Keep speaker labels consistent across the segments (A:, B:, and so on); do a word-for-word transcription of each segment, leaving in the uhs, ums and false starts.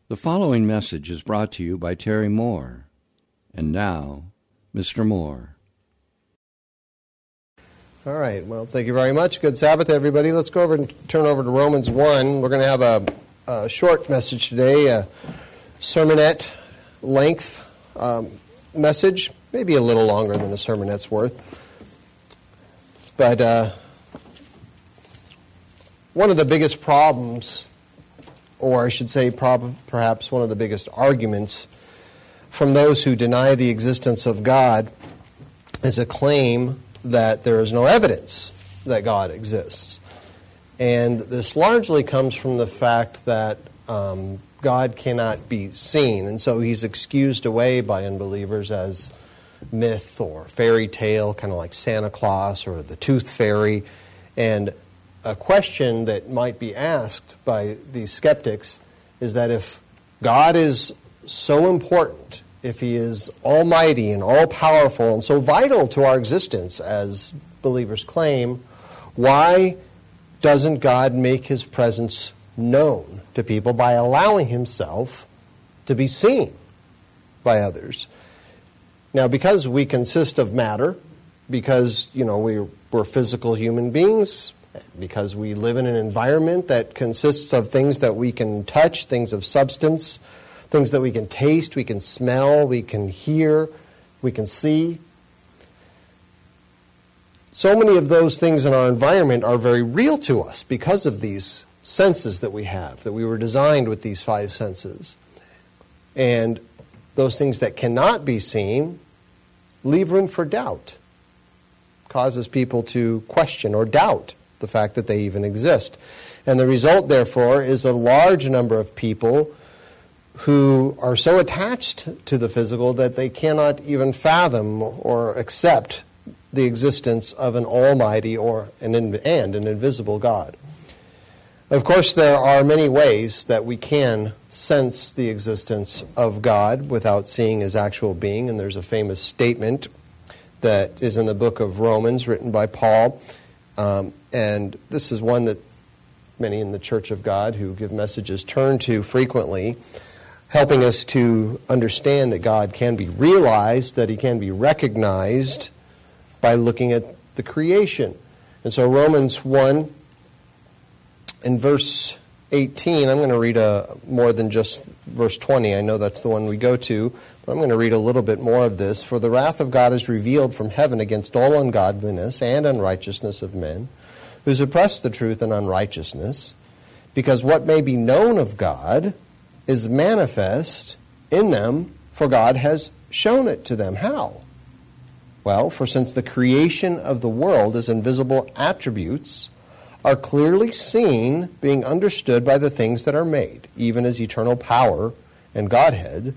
A: The following message is brought to you by Terry Moore. And now, Mister Moore.
B: All right. Well, thank you very much. Good Sabbath, everybody. Let's go over and turn over to Romans one. We're going to have a, a short message today, a sermonette length um, message, maybe a little longer than a sermonette's worth. But uh, one of the biggest problems, or I should say prob- perhaps one of the biggest arguments from those who deny the existence of God is a claim that there is no evidence that God exists. And this largely comes from the fact that um, God cannot be seen, and so he's excused away by unbelievers as myth or fairy tale, kind of like Santa Claus or the Tooth Fairy. And a question that might be asked by these skeptics is that if God is so important, if he is almighty and all-powerful and so vital to our existence, as believers claim, why doesn't God make his presence known to people by allowing himself to be seen by others? Now, because we consist of matter, because, you know, we're, we're physical human beings, because we live in an environment that consists of things that we can touch, things of substance, things that we can taste, we can smell, we can hear, we can see. So many of those things in our environment are very real to us because of these senses that we have, that we were designed with these five senses. And those things that cannot be seen leave room for doubt, causes people to question or doubt the fact that they even exist. And the result, therefore, is a large number of people who are so attached to the physical that they cannot even fathom or accept the existence of an almighty or an in, and an invisible God. Of course, there are many ways that we can sense the existence of God without seeing his actual being, and there's a famous statement that is in the book of Romans written by Paul. Um, and this is one that many in the Church of God who give messages turn to frequently, helping us to understand that God can be realized, that he can be recognized by looking at the creation. And so Romans one, in verse eighteen, I'm going to read a, more than just verse twenty. I know that's the one we go to, but I'm going to read a little bit more of this. For the wrath of God is revealed from heaven against all ungodliness and unrighteousness of men, who suppress the truth in unrighteousness, because what may be known of God is manifest in them, for God has shown it to them. How? Well, for since the creation of the world, his invisible attributes are clearly seen, being understood by the things that are made, even as eternal power and Godhead,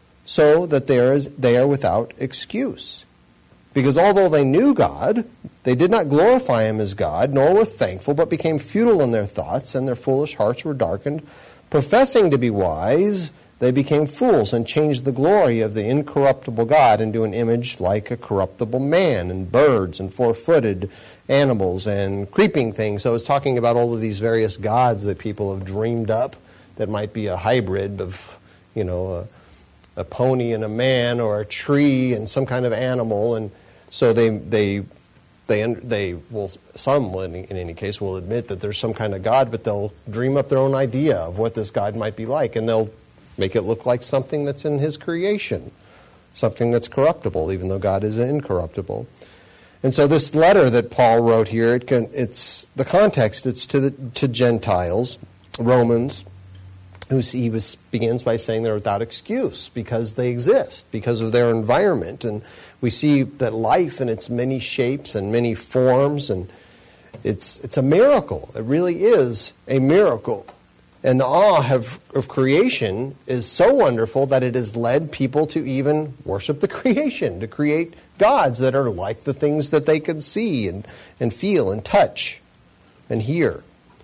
B: so that there is, they are without excuse. Because although they knew God, they did not glorify him as God, nor were thankful, but became futile in their thoughts, and their foolish hearts were darkened. Professing to be wise, they became fools and changed the glory of the incorruptible God into an image like a corruptible man, and birds, and four-footed animals, and creeping things. So it's talking about all of these various gods that people have dreamed up that might be a hybrid of, you know, a, a pony and a man, or a tree and some kind of animal. And so they they they they will, some in any case will admit that there's some kind of God, but they'll dream up their own idea of what this God might be like, and they'll make it look like something that's in his creation, something that's corruptible, even though God is incorruptible. And so this letter that Paul wrote here, it can, it's the context, it's to the, to Gentiles, Romans, who he was, begins by saying they're without excuse because they exist, because of their environment. And we see that life in its many shapes and many forms, and it's it's a miracle. It really is a miracle. And the awe of, of creation is so wonderful that it has led people to even worship the creation, to create gods that are like the things that they could see and, and feel and touch and hear.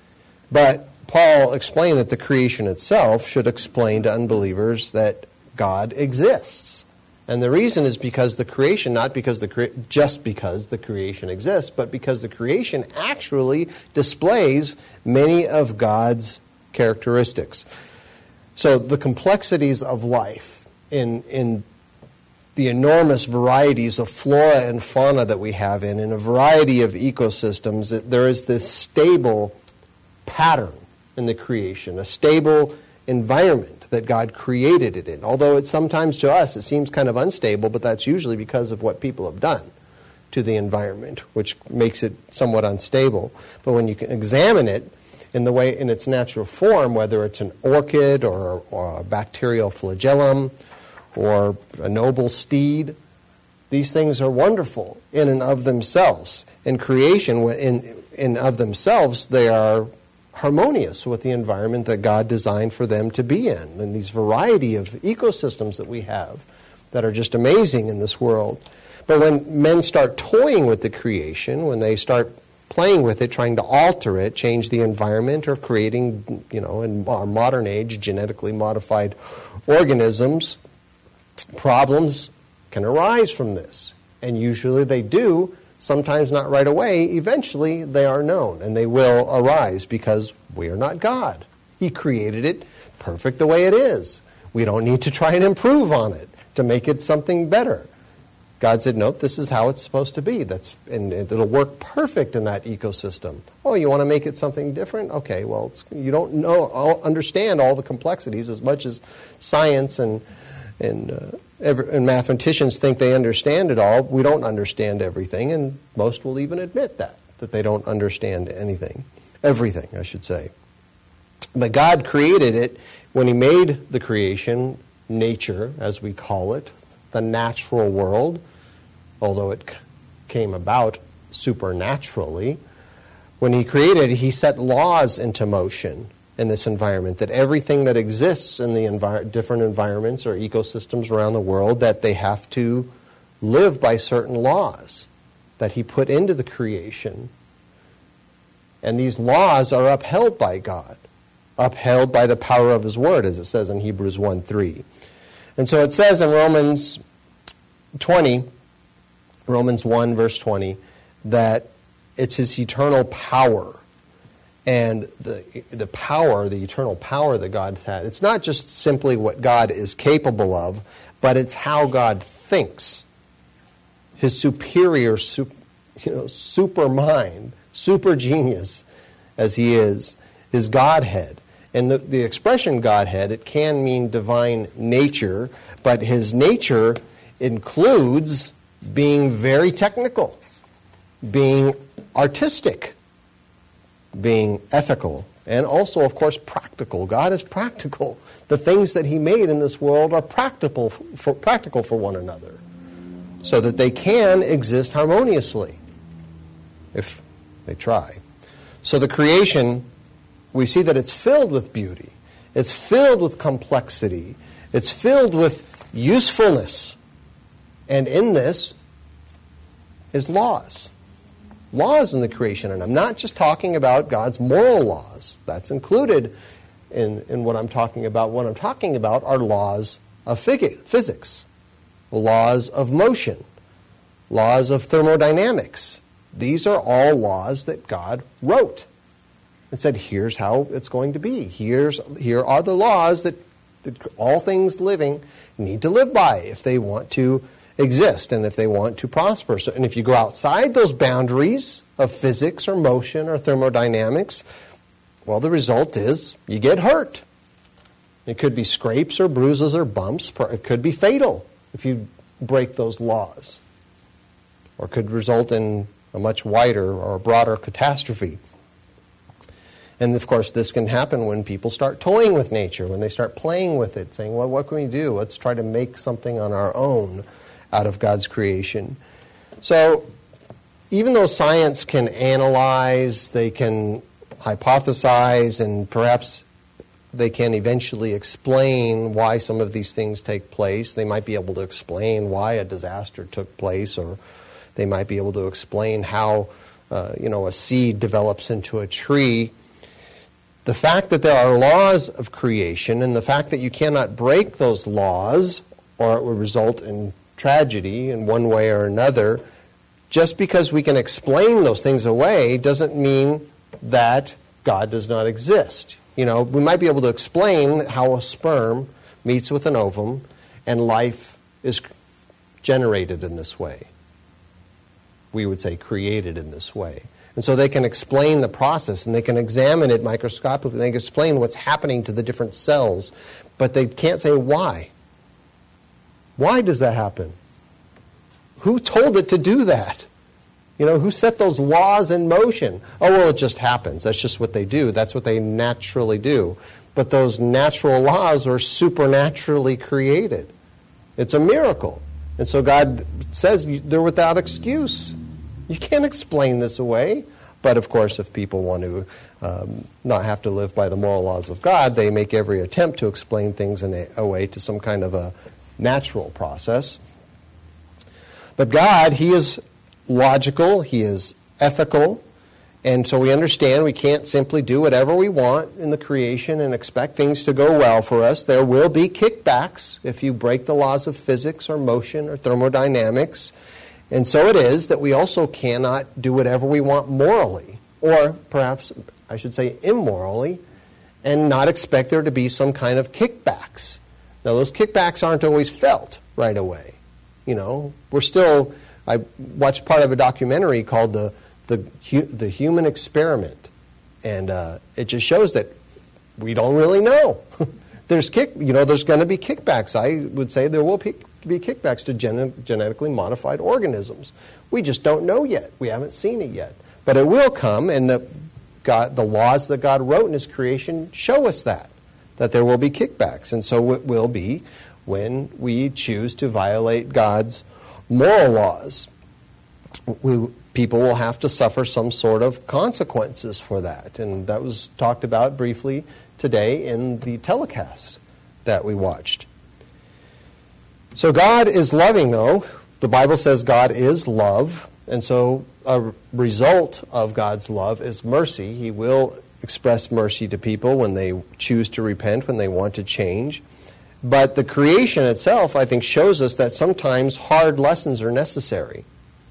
B: But Paul explained that the creation itself should explain to unbelievers that God exists. And the reason is because the creation, not because the cre- just because the creation exists, but because the creation actually displays many of God's characteristics. So the complexities of life in in the enormous varieties of flora and fauna that we have in, in a variety of ecosystems, it, there is this stable pattern in the creation, a stable environment that God created it in. Although it's sometimes to us it seems kind of unstable, but that's usually because of what people have done to the environment, which makes it somewhat unstable. But when you can examine it in the way in its natural form, whether it's an orchid or, or a bacterial flagellum or a noble steed, these things are wonderful in and of themselves. In creation, in in of themselves, they are harmonious with the environment that God designed for them to be in. And these variety of ecosystems that we have that are just amazing in this world. But when men start toying with the creation, when they start playing with it, trying to alter it, change the environment, or creating, you know, in our modern age, genetically modified organisms, problems can arise from this. And usually they do. Sometimes not right away. Eventually, they are known, and they will arise because we are not God. He created it perfect the way it is. We don't need to try and improve on it to make it something better. God said, nope, this is how it's supposed to be. That's, and it'll work perfect in that ecosystem. Oh, you want to make it something different? Okay, well, it's, you don't know, understand all the complexities as much as science and and uh, and mathematicians think they understand it all. We don't understand everything, and most will even admit that, that they don't understand anything. Everything, I should say. But God created it when He made the creation, nature, as we call it, the natural world, although it c- came about supernaturally. When He created it, He set laws into motion in this environment, that everything that exists in the envir- different environments or ecosystems around the world, that they have to live by certain laws that He put into the creation. And these laws are upheld by God, upheld by the power of His Word, as it says in Hebrews one three. And so it says in Romans twenty, Romans one verse twenty, that it's His eternal power. And the the power, the eternal power that God had, it's not just simply what God is capable of, but it's how God thinks. His superior, you know, super mind, super genius as He is, His Godhead. And the, the expression Godhead, it can mean divine nature, but His nature includes being very technical, being artistic, being ethical, and also, of course, practical. God is practical. The things that He made in this world are practical for, practical for one another, so that they can exist harmoniously if they try. So the creation, we see that it's filled with beauty. It's filled with complexity. It's filled with usefulness. And in this is laws. Laws in the creation. And I'm not just talking about God's moral laws. That's included in, in what I'm talking about. What I'm talking about are laws of physics, laws of motion, laws of thermodynamics. These are all laws that God wrote and said, here's how it's going to be. Here's, here are the laws that, that all things living need to live by if they want to exist and if they want to prosper. So, and if you go outside those boundaries of physics or motion or thermodynamics, well, the result is you get hurt. It could be scrapes or bruises or bumps. It could be fatal if you break those laws, or could result in a much wider or broader catastrophe. And, of course, this can happen when people start toying with nature, when they start playing with it, saying, well, what can we do? Let's try to make something on our own out of God's creation. So even though science can analyze, they can hypothesize, and perhaps they can eventually explain why some of these things take place. They might be able to explain why a disaster took place, or they might be able to explain how uh, you know, a seed develops into a tree. The fact that there are laws of creation, and the fact that you cannot break those laws, or it will result in tragedy in one way or another, just because we can explain those things away doesn't mean that God does not exist. You know, we might be able to explain how a sperm meets with an ovum and life is generated in this way. We would say created in this way. And so they can explain the process, and they can examine it microscopically. They can explain what's happening to the different cells, but they can't say why. Why does that happen? Who told it to do that? You know, who set those laws in motion? Oh, well, it just happens. That's just what they do. That's what they naturally do. But those natural laws are supernaturally created. It's a miracle. And so God says they're without excuse. You can't explain this away. But, of course, if people want to um, not have to live by the moral laws of God, they make every attempt to explain things in a, a way to some kind of a natural process. But God, He is logical, He is ethical, and so we understand we can't simply do whatever we want in the creation and expect things to go well for us. There will be kickbacks if you break the laws of physics or motion or thermodynamics. And so it is that we also cannot do whatever we want morally, or perhaps I should say immorally, and not expect there to be some kind of kickbacks. Now those kickbacks aren't always felt right away. You know, we're still, I watched part of a documentary called the the, the Human Experiment, and uh, it just shows that we don't really know. There's kick, you know, there's going to be kickbacks. I would say there will be, be kickbacks to gen- genetically modified organisms. We just don't know yet. We haven't seen it yet, but it will come, and the God, the laws that God wrote in His creation show us that that there will be kickbacks, and so it will be when we choose to violate God's moral laws. We, people will have to suffer some sort of consequences for that. And that was talked about briefly today in the telecast that we watched. So God is loving, though. The Bible says God is love. And so a result of God's love is mercy. He will express mercy to people when they choose to repent, when they want to change. But the creation itself, I think, shows us that sometimes hard lessons are necessary.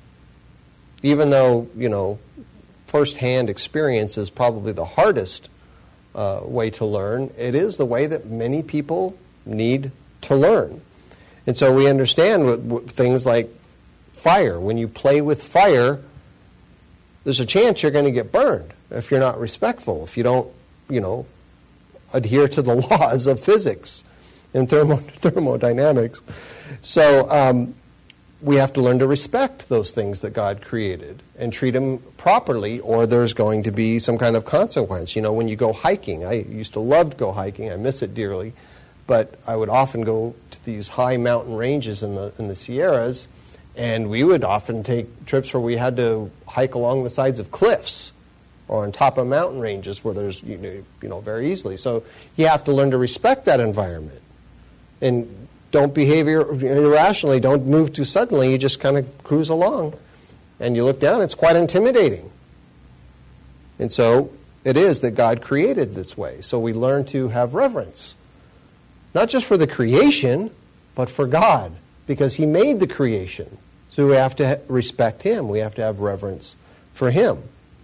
B: Even though, you know, first-hand experience is probably the hardest uh, way to learn, it is the way that many people need to learn. And so we understand with, with things like fire. When you play with fire, there's a chance you're going to get burned if you're not respectful, if you don't, you know, adhere to the laws of physics and thermo, thermodynamics. So um, we have to learn to respect those things that God created and treat them properly, or there's going to be some kind of consequence. You know, when you go hiking, I used to love to go hiking. I miss it dearly. But I would often go to these high mountain ranges in the in the Sierras, and we would often take trips where we had to hike along the sides of cliffs or on top of mountain ranges where there's, you know, you know very easily. So you have to learn to respect that environment. And don't behave ir- irrationally. Don't move too suddenly. You just kind of cruise along. And you look down, it's quite intimidating. And so it is that God created this way. So we learn to have reverence. Not just for the creation, but for God. Because He made the creation. So we have to ha- respect Him. We have to have reverence for Him.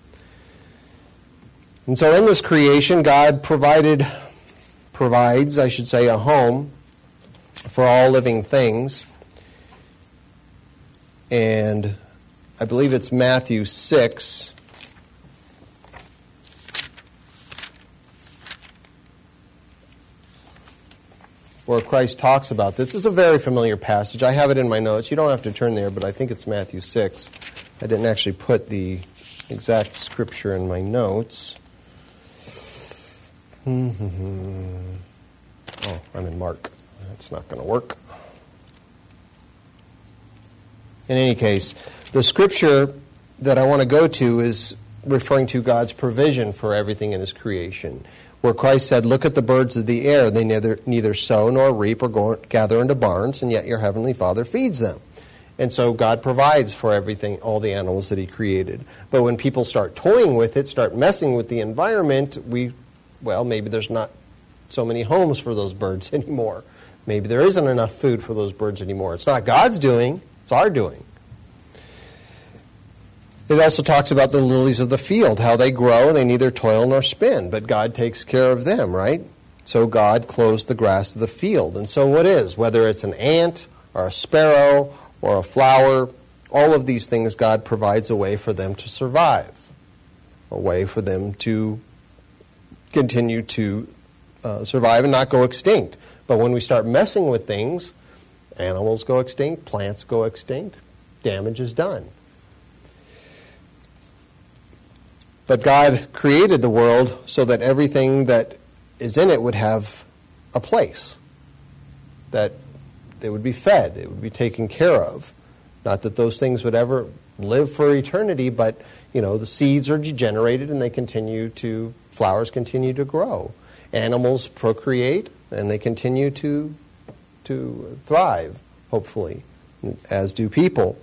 B: And so in this creation, God provided, provides, I should say, a home for all living things. And I believe it's Matthew six. Where Christ talks about this. It's a very familiar passage. I have it in my notes. You don't have to turn there, but I think it's Matthew six. I didn't actually put the exact scripture in my notes. Oh, I'm in Mark. That's not going to work. In any case, the scripture that I want to go to is referring to God's provision for everything in His creation, where Christ said, "Look at the birds of the air. They neither neither sow nor reap or go, gather into barns, and yet your heavenly Father feeds them." And so God provides for everything, all the animals that He created. But when people start toying with it, start messing with the environment, we, well, maybe there's not so many homes for those birds anymore. Maybe there isn't enough food for those birds anymore. It's not God's doing, it's our doing. It also talks about the lilies of the field, how they grow, they neither toil nor spin, but God takes care of them, right? So God clothes the grass of the field. And so what is, whether it's an ant or a sparrow or a flower, all of these things God provides a way for them to survive, a way for them to continue to uh, survive and not go extinct. But when we start messing with things, animals go extinct, plants go extinct, damage is done. But God created the world so that everything that is in it would have a place, that they would be fed, it would be taken care of. Not that those things would ever live for eternity, but, you know, the seeds are degenerated and they continue to, flowers continue to grow. Animals procreate and they continue to, to thrive, hopefully, as do people.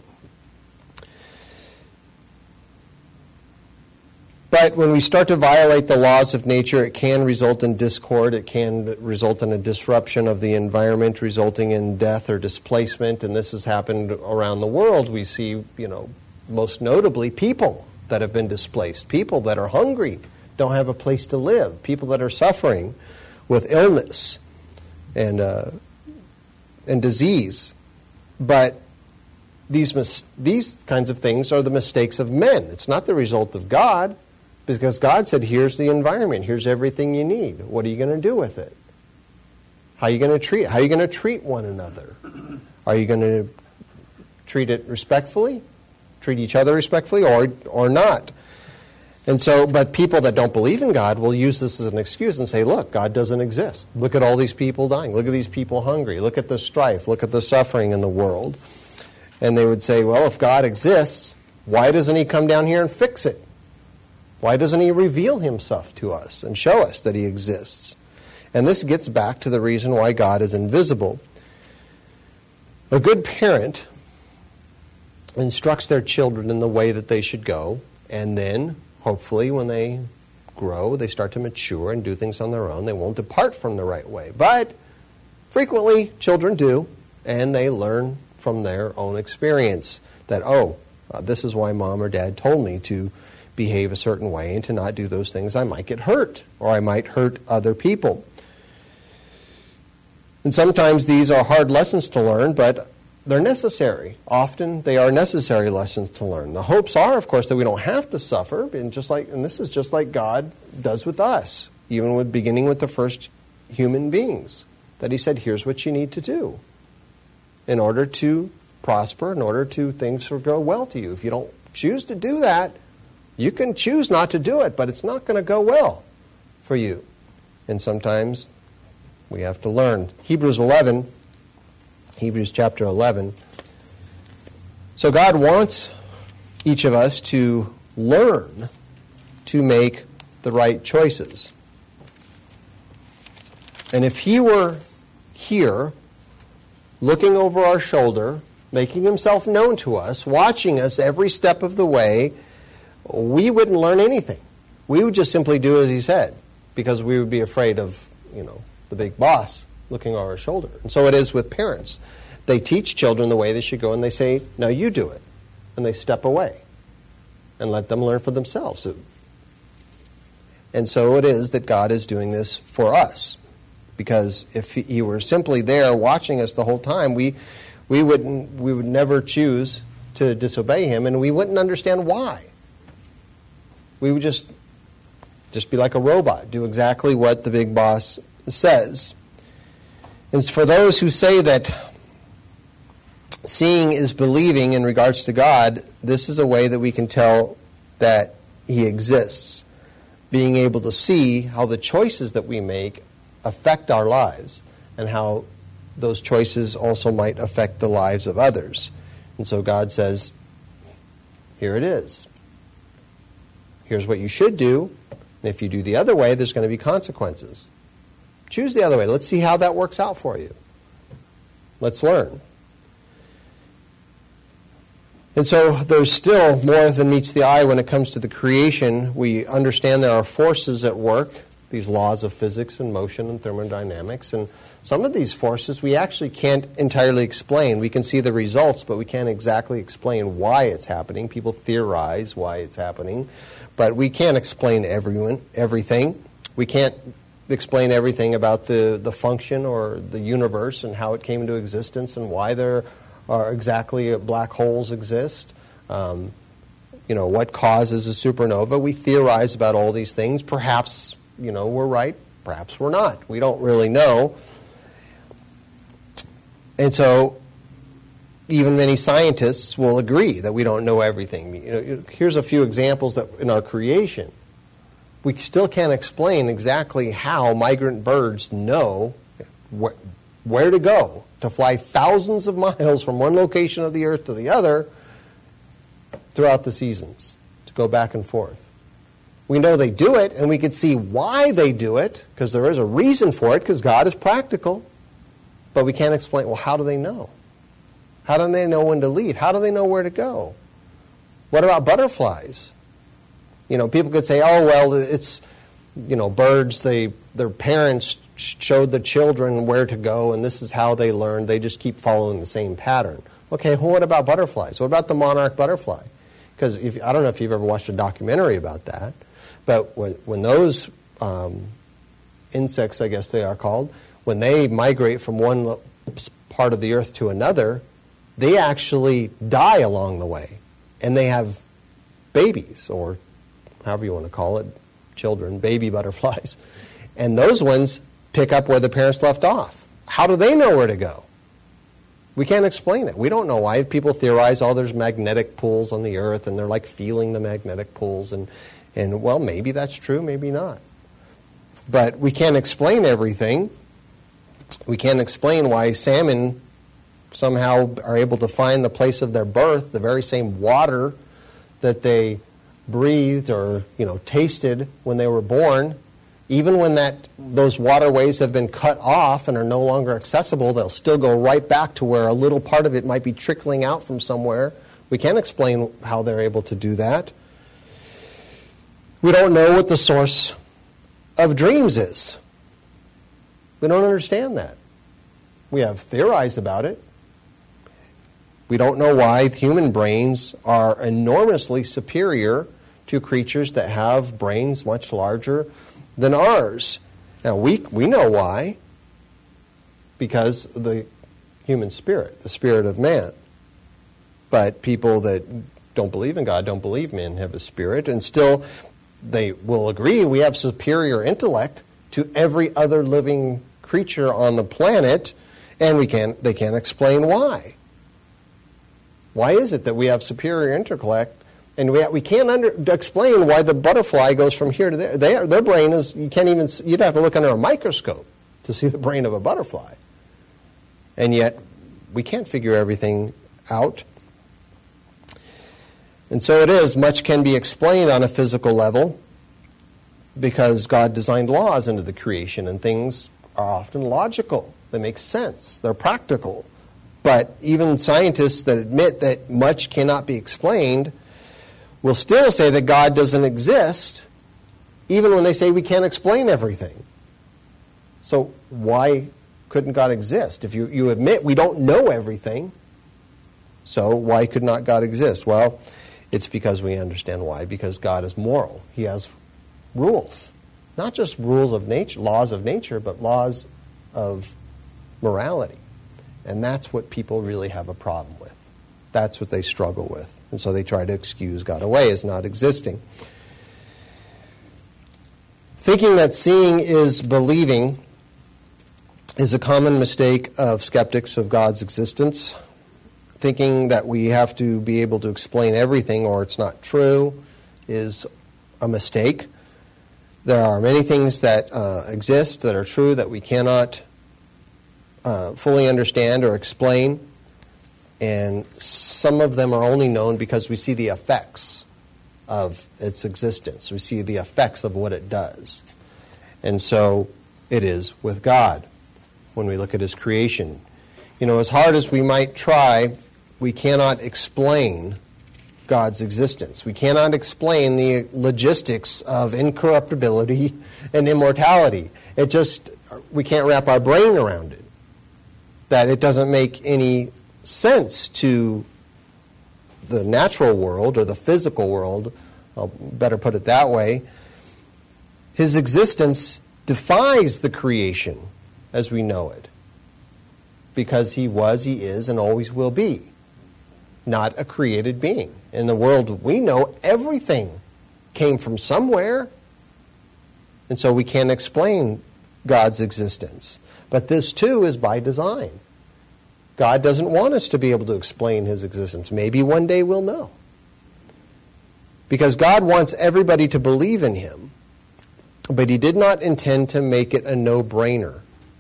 B: But when we start to violate the laws of nature, it can result in discord. It can result in a disruption of the environment, resulting in death or displacement. And this has happened around the world. We see, you know, most notably people that have been displaced, people that are hungry, don't have a place to live, people that are suffering with illness and uh, and disease. But these mis- these kinds of things are the mistakes of men. It's not the result of God. Because God said, here's the environment, here's everything you need. What are you going to do with it? How are you going to treat it? How are you going to treat one another? Are you going to treat it respectfully? Treat each other respectfully or or not? And so, but people that don't believe in God will use this as an excuse and say, look, God doesn't exist. Look at all these people dying. Look at these people hungry. Look at the strife. Look at the suffering in the world. And they would say, well, if God exists, why doesn't he come down here and fix it? Why doesn't he reveal himself to us and show us that he exists? And this gets back to the reason why God is invisible. A good parent instructs their children in the way that they should go, and then, hopefully, when they grow, they start to mature and do things on their own. They won't depart from the right way. But frequently, children do, and they learn from their own experience that, oh, uh, this is why mom or dad told me to behave a certain way and to not do those things. I might get hurt, or I might hurt other people. And sometimes these are hard lessons to learn, but they're necessary. Often they are necessary lessons to learn. The hopes are, of course, that we don't have to suffer, and just like, and this is just like God does with us, even with beginning with the first human beings, that he said, here's what you need to do in order to prosper, in order to things to go well to you. If you don't choose to do that, you can choose not to do it, but it's not going to go well for you. And sometimes we have to learn. Hebrews eleven, Hebrews chapter eleven. So God wants each of us to learn to make the right choices. And if he were here, looking over our shoulder, making himself known to us, watching us every step of the way, we wouldn't learn anything. We would just simply do as he said, because we would be afraid of, you know, the big boss looking over our shoulder. And so it is with parents. They teach children the way they should go, and they say, no, you do it. And they step away and let them learn for themselves. And so it is that God is doing this for us. Because if he were simply there watching us the whole time, we we wouldn't we would never choose to disobey him, and we wouldn't understand why. We would just just be like a robot, do exactly what the big boss says. And for those who say that seeing is believing in regards to God, this is a way that we can tell that he exists. Being able to see how the choices that we make affect our lives and how those choices also might affect the lives of others. And so God says, here it is. Here's what you should do. And if you do the other way, there's going to be consequences. Choose the other way. Let's see how that works out for you. Let's learn. And so there's still more than meets the eye when it comes to the creation. We understand there are forces at work. these laws of physics and motion and thermodynamics. And some of these forces we actually can't entirely explain. We can see the results, but we can't exactly explain why it's happening. People theorize why it's happening, but we can't explain everyone, everything. We can't explain everything about the, the function or the universe and how it came into existence and why there are exactly black holes exist. Um, you know, what causes a supernova. We theorize about all these things. Perhaps, you know, we're right. Perhaps we're not. We don't really know. And so even many scientists will agree that we don't know everything. You know, here's a few examples that in our creation, we still can't explain exactly how migrant birds know wh- where to go, to fly thousands of miles from one location of the earth to the other throughout the seasons, to go back and forth. We know they do it, and we can see why they do it, because there is a reason for it, because God is practical. But we can't explain, well, how do they know? How do they know when to leave? How do they know where to go? What about butterflies? You know, people could say, oh, well, it's, you know, birds, they their parents showed the children where to go, and this is how they learned. They just keep following the same pattern. Okay, well, what about butterflies? What about the monarch butterfly? Because I don't know if you've ever watched a documentary about that, but when, when those um, insects, I guess they are called, when they migrate from one part of the earth to another, they actually die along the way, and they have babies, or however you want to call it, children, baby butterflies, and those ones pick up where the parents left off. How do they know where to go? We can't explain it. We don't know why. People theorize, oh, there's magnetic pulls on the earth, and they're like feeling the magnetic pulls, and, and well, maybe that's true, maybe not. But we can't explain everything. We can't explain why salmon somehow are able to find the place of their birth, the very same water that they breathed or, you know, tasted when they were born. Even when that those waterways have been cut off and are no longer accessible, they'll still go right back to where a little part of it might be trickling out from somewhere. We can't explain how they're able to do that. We don't know what the source of dreams is. We don't understand that. We have theorized about it. We don't know why human brains are enormously superior to creatures that have brains much larger than ours. Now, we we know why. Because the human spirit, the spirit of man. But people that don't believe in God don't believe men have a spirit, and still they will agree we have superior intellect to every other living creature on the planet, and we can't they can't explain why. Why is it that we have superior intellect? And we, we can't under, explain why the butterfly goes from here to there. They, their brain is, you can't even, you'd have to look under a microscope to see the brain of a butterfly. And yet, we can't figure everything out. And so it is, much can be explained on a physical level because God designed laws into the creation, and things are often logical. They make sense. They're practical. But even scientists that admit that much cannot be explained will still say that God doesn't exist, even when they say we can't explain everything. So why couldn't God exist? If you, you admit we don't know everything, so why could not God exist? Well, it's because we understand why. Because God is moral. He has rules. Not just rules of nature, laws of nature, but laws of morality. And that's what people really have a problem with. That's what they struggle with. And so they try to excuse God away as not existing. Thinking that seeing is believing is a common mistake of skeptics of God's existence. Thinking that we have to be able to explain everything or it's not true is a mistake. There are many things that uh, exist that are true that we cannot uh, fully understand or explain. And some of them are only known because we see the effects of its existence. We see the effects of what it does. And so it is with God when we look at His creation. You know, as hard as we might try, we cannot explain God's existence. We cannot explain the logistics of incorruptibility and immortality. It just, we can't wrap our brain around it. That it doesn't make any sense to the natural world or the physical world, I'll better put it that way. His existence defies the creation as we know it, because he was, he is, and always will be not a created being. In the world we know, everything came from somewhere, and so we can't explain God's existence. But this too is by design. God doesn't want us to be able to explain his existence. Maybe one day we'll know. Because God wants everybody to believe in him, but he did not intend to make it a no-brainer.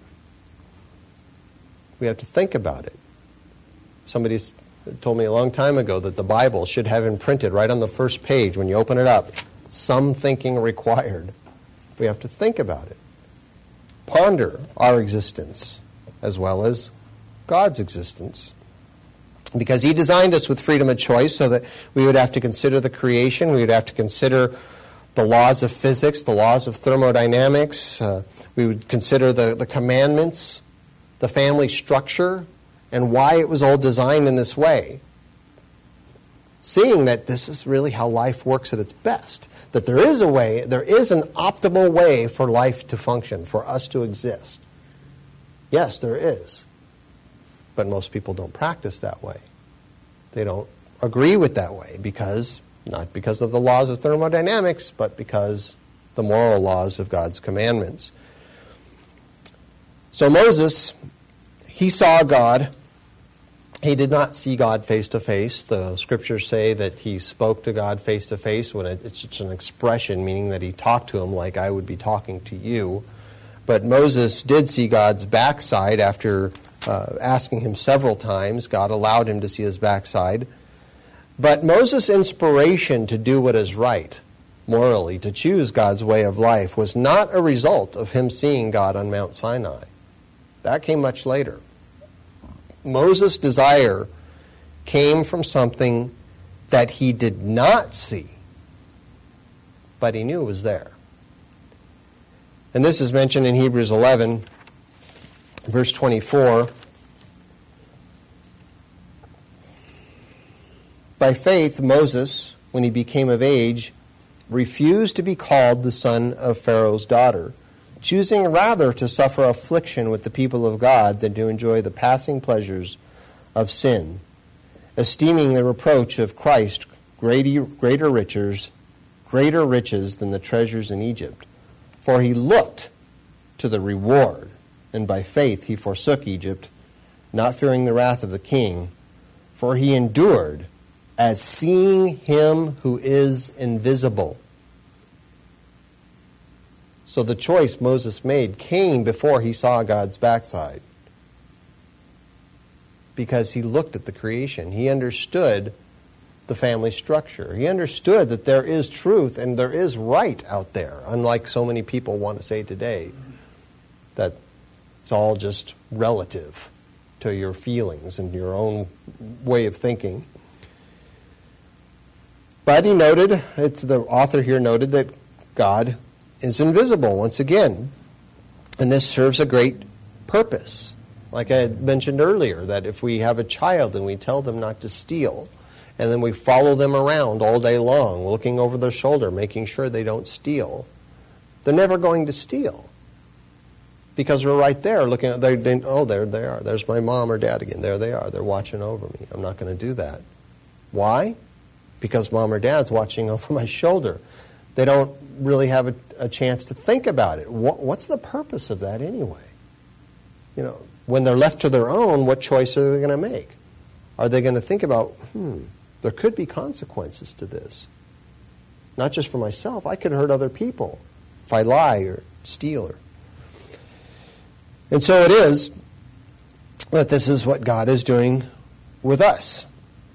B: We have to think about it. Somebody told me a long time ago that the Bible should have imprinted right on the first page when you open it up, some thinking required. We have to think about it. Ponder our existence as well as God's existence. Because he designed us with freedom of choice so that we would have to consider the creation, we would have to consider the laws of physics, the laws of thermodynamics, uh, we would consider the, the commandments, the family structure, and why it was all designed in this way. Seeing that this is really how life works at its best. That there is a way, there is an optimal way for life to function, for us to exist. Yes, there is. But most people don't practice that way. They don't agree with that way because, not because of the laws of thermodynamics, but because the moral laws of God's commandments. So Moses, he saw God. He did not see God face to face. The scriptures say that he spoke to God face to face when it's just an expression, meaning that he talked to him like I would be talking to you. But Moses did see God's backside after uh, asking him several times. God allowed him to see his backside. But Moses' inspiration to do what is right, morally, to choose God's way of life, was not a result of him seeing God on Mount Sinai. That came much later. Moses' desire came from something that he did not see, but he knew it was there. And this is mentioned in Hebrews eleven, verse twenty-four. By faith, Moses, when he became of age, refused to be called the son of Pharaoh's daughter, choosing rather to suffer affliction with the people of God than to enjoy the passing pleasures of sin, esteeming the reproach of Christ greater, greater riches, greater riches than the treasures in Egypt. For he looked to the reward, and by faith he forsook Egypt, not fearing the wrath of the king, for he endured as seeing him who is invisible. So the choice Moses made came before he saw God's backside, because he looked at the creation. He understood the family structure. He understood that there is truth and there is right out there, unlike so many people want to say today, that it's all just relative to your feelings and your own way of thinking. But he noted, it's the author here noted, that God is invisible once again. And this serves a great purpose. Like I had mentioned earlier, that if we have a child and we tell them not to steal, and then we follow them around all day long, looking over their shoulder, making sure they don't steal, they're never going to steal. Because we're right there looking at, they, they, oh, there they are. There's my mom or dad again. There they are. They're watching over me. I'm not going to do that. Why? Because mom or dad's watching over my shoulder. They don't really have a, a chance to think about it. What, what's the purpose of that anyway? You know, when they're left to their own, what choice are they going to make? Are they going to think about, hmm, there could be consequences to this? Not just for myself. I could hurt other people if I lie or steal. Or... And so it is that this is what God is doing with us.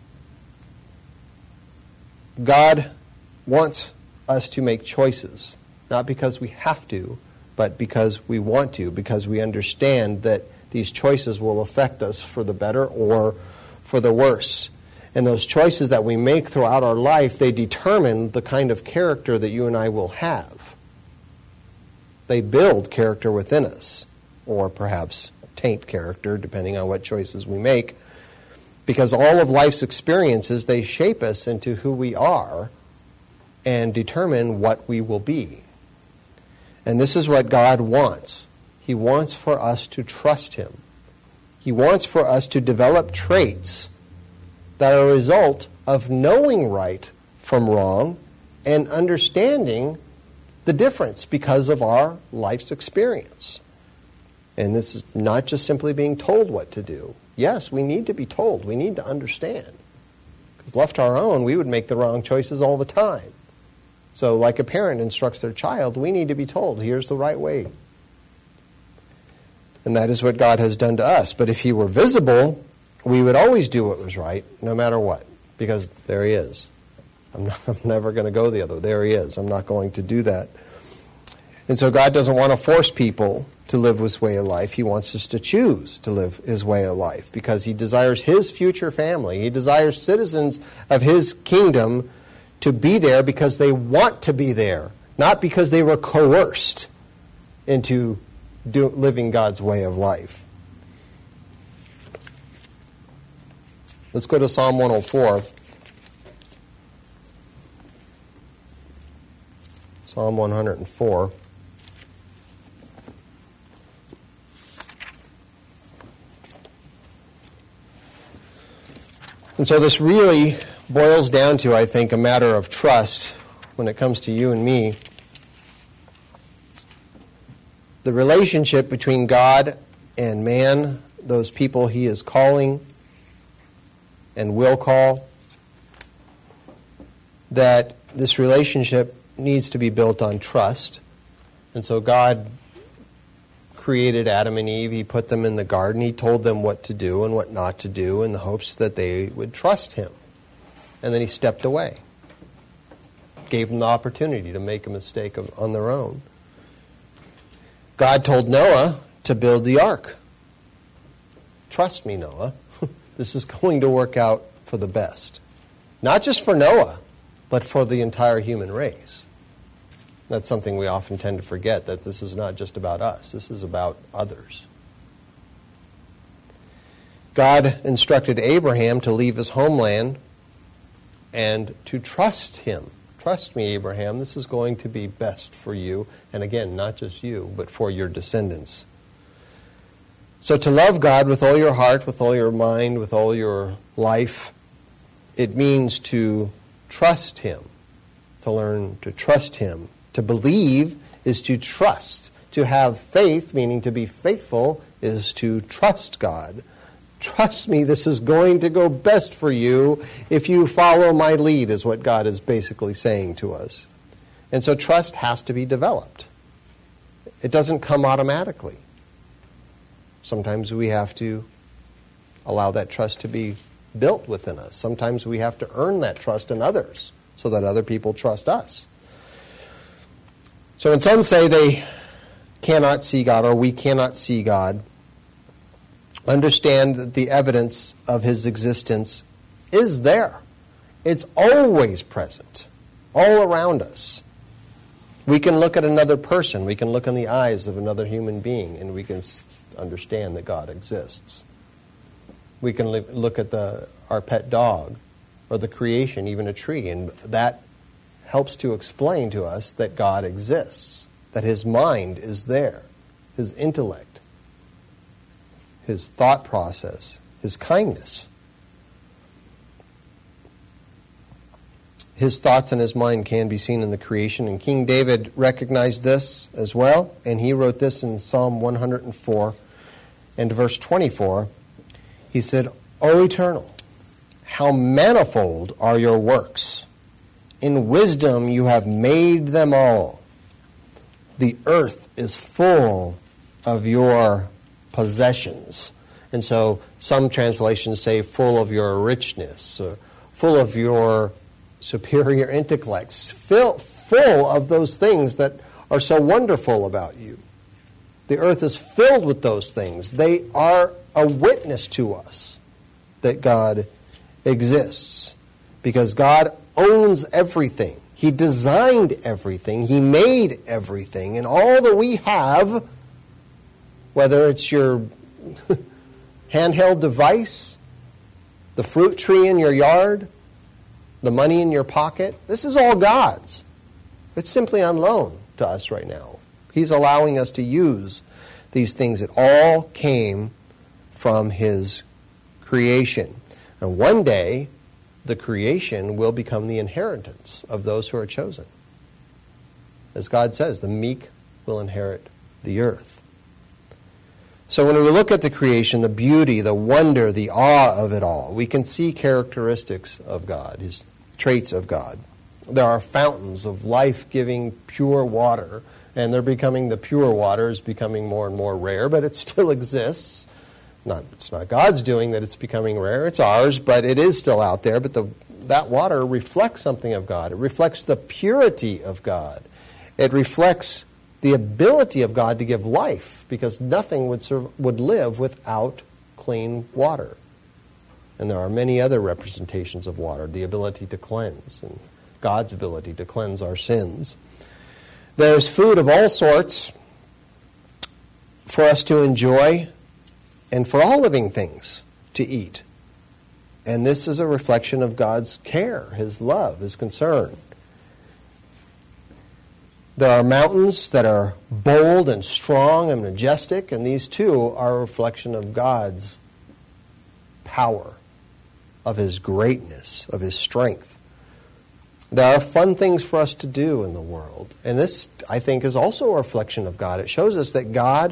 B: God wants us to make choices, not because we have to, but because we want to, because we understand that these choices will affect us for the better or for the worse. And those choices that we make throughout our life, they determine the kind of character that you and I will have. They build character within us, or perhaps taint character, depending on what choices we make. Because all of life's experiences, they shape us into who we are and determine what we will be. And this is what God wants. He wants for us to trust Him. He wants for us to develop traits that are a result of knowing right from wrong and understanding the difference because of our life's experience. And this is not just simply being told what to do. Yes, we need to be told. We need to understand. Because left to our own, we would make the wrong choices all the time. So like a parent instructs their child, we need to be told, here's the right way. And that is what God has done to us. But if He were visible, we would always do what was right, no matter what. Because there He is. I'm, not, I'm never going to go the other way. There He is. I'm not going to do that. And so God doesn't want to force people to live His way of life. He wants us to choose to live His way of life because He desires His future family. He desires citizens of His kingdom to be there because they want to be there, not because they were coerced into do, living God's way of life. Let's go to Psalm one oh four. Psalm one oh four. And so this really boils down to, I think, a matter of trust when it comes to you and me. The relationship between God and man, those people He is calling and will call, that this relationship needs to be built on trust. And so God created Adam and Eve. He put them in the garden. He told them what to do and what not to do in the hopes that they would trust Him. And then He stepped away. Gave them the opportunity to make a mistake of, on their own. God told Noah to build the ark. Trust me, Noah. This is going to work out for the best. Not just for Noah, but for the entire human race. That's something we often tend to forget, that this is not just about us. This is about others. God instructed Abraham to leave his homeland and to trust Him. Trust me, Abraham, this is going to be best for you. And again, not just you, but for your descendants. So to love God with all your heart, with all your mind, with all your life, it means to trust Him, to learn to trust Him. To believe is to trust. To have faith, meaning to be faithful, is to trust God. Trust me, this is going to go best for you if you follow my lead, is what God is basically saying to us. And so trust has to be developed. It doesn't come automatically. Sometimes we have to allow that trust to be built within us. Sometimes we have to earn that trust in others so that other people trust us. So when some say they cannot see God or we cannot see God, understand that the evidence of His existence is there. It's always present, all around us. We can look at another person, we can look in the eyes of another human being, and we can understand that God exists. We can look at the our pet dog or the creation, even a tree, and that helps to explain to us that God exists, that His mind is there, His intellect, His thought process, His kindness. His thoughts and His mind can be seen in the creation, and King David recognized this as well, and he wrote this in Psalm one oh four and verse twenty-four. He said, O Eternal, how manifold are your works! In wisdom you have made them all. The earth is full of your possessions. And so some translations say full of your richness, or full of your superior intellects, full, full of those things that are so wonderful about you. The earth is filled with those things. They are a witness to us that God exists because God owns everything. He designed everything. He made everything. And all that we have, whether it's your handheld device, the fruit tree in your yard, the money in your pocket, this is all God's. It's simply on loan to us right now. He's allowing us to use these things. It all came from His creation. And one day, the creation will become the inheritance of those who are chosen. As God says, the meek will inherit the earth. So when we look at the creation, the beauty, the wonder, the awe of it all, we can see characteristics of God, His traits of God. There are fountains of life-giving pure water, and they're becoming, the pure water is becoming more and more rare, but it still exists. Not, it's not God's doing that it's becoming rare, it's ours, but it is still out there. But the, that water reflects something of God. It reflects the purity of God. It reflects the ability of God to give life, because nothing would serve, would live without clean water. And there are many other representations of water, the ability to cleanse, and God's ability to cleanse our sins. There's food of all sorts for us to enjoy, and for all living things to eat. And this is a reflection of God's care, His love, His concern. There are mountains that are bold and strong and majestic, and these too are a reflection of God's power, of His greatness, of His strength. There are fun things for us to do in the world, and this, I think, is also a reflection of God. It shows us that God,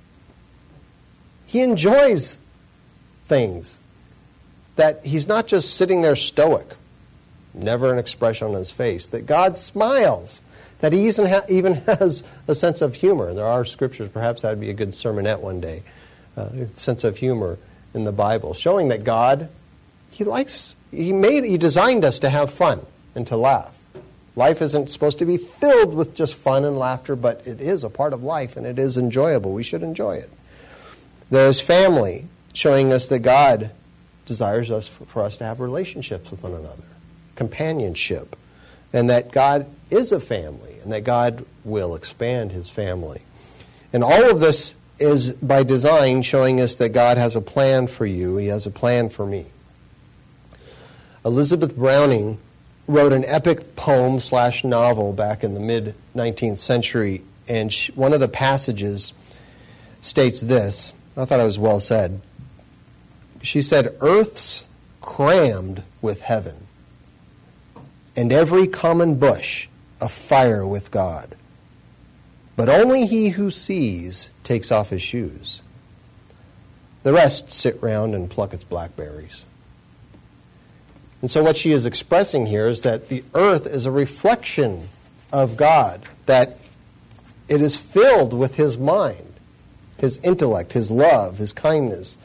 B: He enjoys things, that He's not just sitting there stoic, never an expression on His face, that God smiles, that He even, ha- even has a sense of humor. And there are scriptures, perhaps that would be a good sermonette one day, uh, a sense of humor in the Bible, showing that God, He likes, He made, He designed us to have fun and to laugh. Life isn't supposed to be filled with just fun and laughter, but it is a part of life, and it is enjoyable. We should enjoy it. There's family, showing us that God desires us for us to have relationships with one another, companionship, and that God is a family, and that God will expand His family. And all of this is by design showing us that God has a plan for you. He has a plan for me. Elizabeth Browning wrote an epic poem slash novel back in the mid-nineteenth century, and she, one of the passages states this. I thought it was well said. She said, "Earth's crammed with heaven, and every common bush afire with God. But only he who sees takes off his shoes. The rest sit round and pluck its blackberries." And so what she is expressing here is that the earth is a reflection of God, that it is filled with His mind, His intellect, His love, His kindness.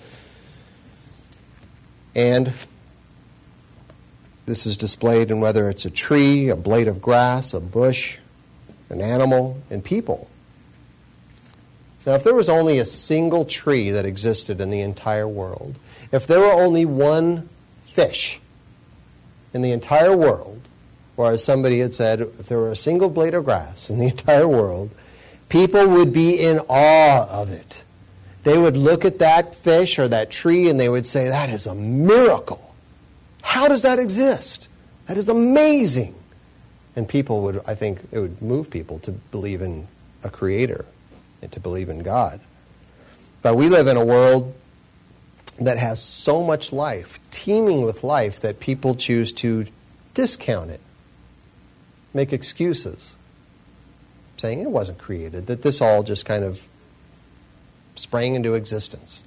B: And this is displayed in whether it's a tree, a blade of grass, a bush, an animal, and people. Now, if there was only a single tree that existed in the entire world, if there were only one fish in the entire world, or as somebody had said, if there were a single blade of grass in the entire world, people would be in awe of it. They would look at that fish or that tree and they would say, "That is a miracle. How does that exist? That is amazing." And people would, I think, it would move people to believe in a creator and to believe in God. But we live in a world that has so much life, teeming with life, that people choose to discount it, make excuses, saying it wasn't created, that this all just kind of sprang into existence.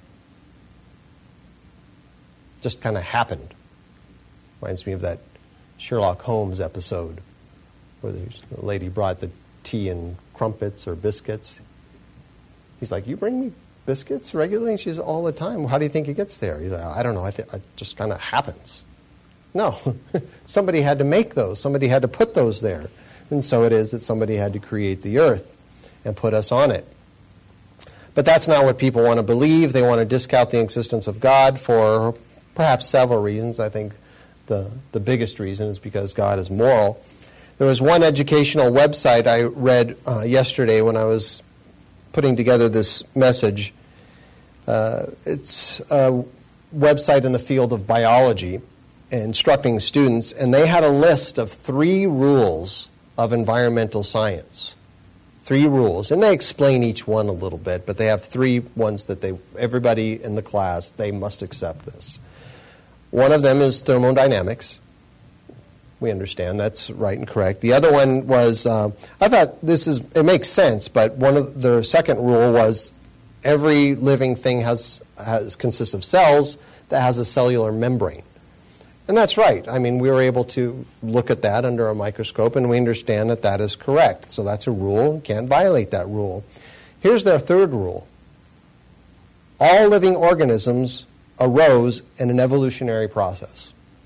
B: Just kind of happened. Reminds me of that Sherlock Holmes episode where the lady brought the tea and crumpets or biscuits. He's like, "You bring me biscuits regularly?" And she's, "All the time." "How do you think it gets there?" He's like, "I don't know. I think it just kind of happens." No. Somebody had to make those. Somebody had to put those there. And so it is that somebody had to create the earth and put us on it. But that's not what people want to believe. They want to discount the existence of God for perhaps several reasons. I think the, the biggest reason is because God is moral. There was one educational website I read uh, yesterday when I was putting together this message. Uh, it's a website in the field of biology, instructing students, and they had a list of three rules of environmental science. Three rules, and they explain each one a little bit, but they have three ones that they everybody in the class, they must accept this. One of them is thermodynamics. We understand that's right and correct. The other one was, uh, I thought this is, it makes sense, but one of the second rule was every living thing has, has consists of cells that has a cellular membrane. And that's right. I mean, we were able to look at that under a microscope, and we understand that that is correct. So that's a rule. You can't violate that rule. Here's their third rule. All living organisms arose in an evolutionary process.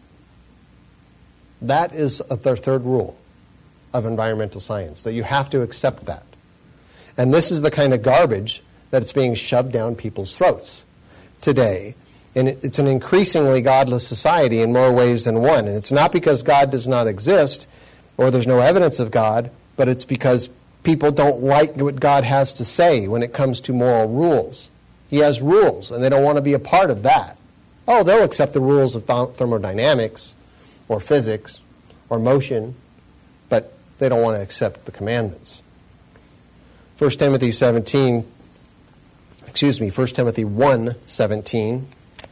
B: That is their third rule of environmental science, that you have to accept that. And this is the kind of garbage that's being shoved down people's throats today. And it's an increasingly godless society in more ways than one. And it's not because God does not exist or there's no evidence of God, but it's because people don't like what God has to say when it comes to moral rules. He has rules, and they don't want to be a part of that. Oh, they'll accept the rules of th- thermodynamics or physics or motion, but they don't want to accept the commandments. First Timothy seventeen, excuse me, First Timothy one seventeen.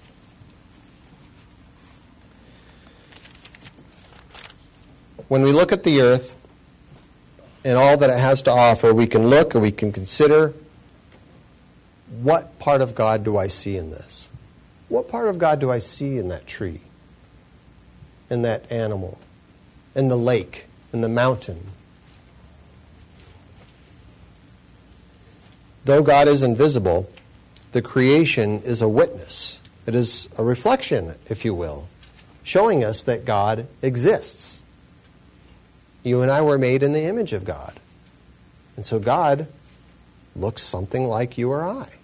B: When we look at the earth and all that it has to offer, we can look or we can consider, what part of God do I see in this? What part of God do I see in that tree, in that animal, in the lake, in the mountain? Though God is invisible, the creation is a witness. It is a reflection, if you will, showing us that God exists. You and I were made in the image of God. And so God looks something like you or I.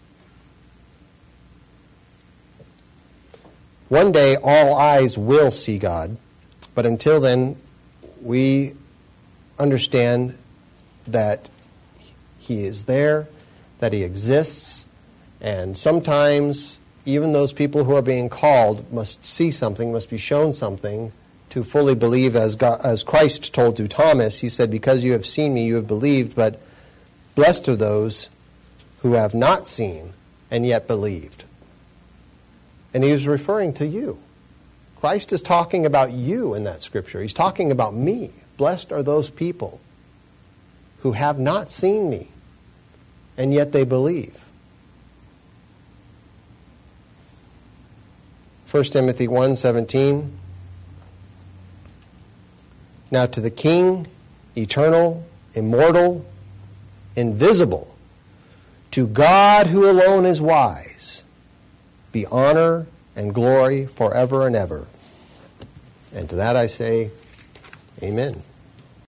B: One day, all eyes will see God, but until then, we understand that He is there, that He exists, and sometimes even those people who are being called must see something, must be shown something to fully believe, as God, as Christ told to Thomas. He said, because you have seen me, you have believed, but blessed are those who have not seen and yet believed. And he was referring to you. Christ is talking about you in that scripture. He's talking about me. Blessed are those people who have not seen me and yet they believe. First Timothy one seventeen. Now to the King, eternal, immortal, invisible, to God who alone is wise, be honor and glory forever and ever. And to that I say, amen.